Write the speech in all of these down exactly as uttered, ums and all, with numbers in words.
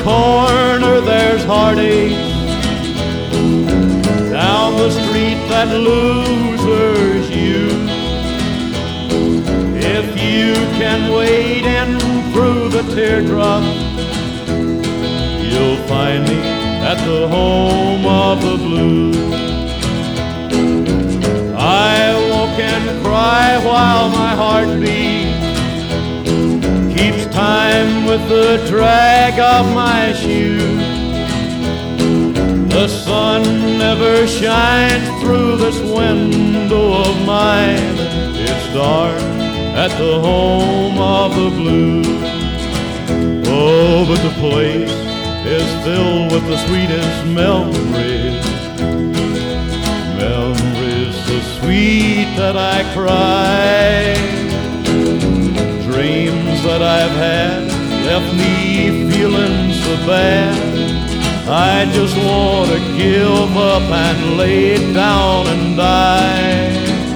corner there's heartache, down the street that losers use. If you can wade in through the teardrops, you'll find me at the home of the blues. I walk and cry while my heart beats, keeps time with the drag of my shoes. The sun never shines through this window of mine. It's dark at the home of the blues. Oh, but the place is filled with the sweetest memories, memories so sweet that I cry. Dreams that I've had left me feeling so bad, I just want to give up and lay down and die.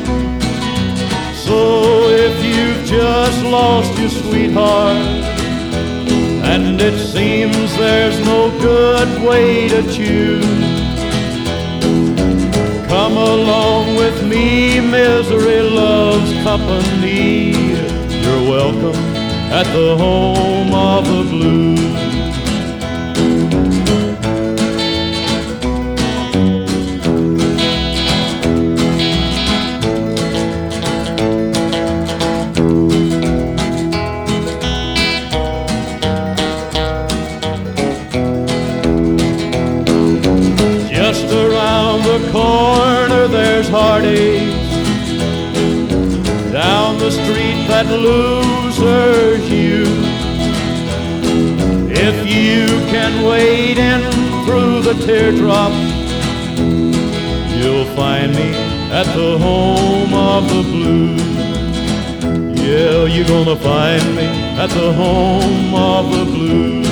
So if you've just lost your sweetheart, and it seems there's no good way to choose, come along with me, misery loves company. You're welcome at the home of the blues. Just around the corner there's heartaches, down the street that losers use. If you can wade in through the teardrops, you'll find me at the home of the blues. Yeah, you're gonna find me at the home of the blues.